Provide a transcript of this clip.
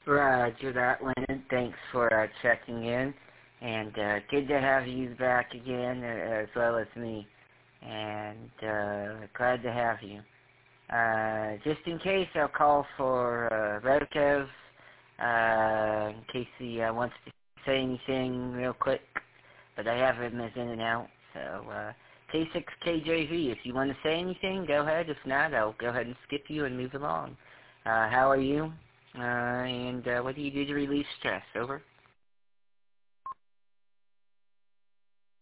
Roger that, Lennon. Thanks for checking in. And good to have you back again, as well as me. And glad to have you. Just in case, I'll call for Redkov, in case he wants to say anything real quick. But I have him as in and out. So, K6KJV, if you want to say anything, go ahead. If not, I'll go ahead and skip you and move along. How are you? And what do you do to relieve stress? Over.